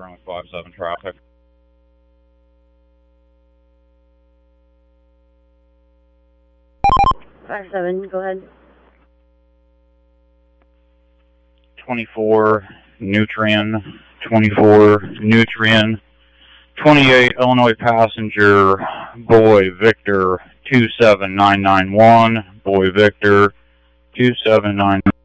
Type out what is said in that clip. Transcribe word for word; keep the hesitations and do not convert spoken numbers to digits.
wrong with five seven traffic. five seven, go ahead. twenty-four, Nutrien, twenty-four, Nutrien, twenty-eight, Illinois passenger, Boy Victor, two seven nine nine one, Boy Victor, two seven nine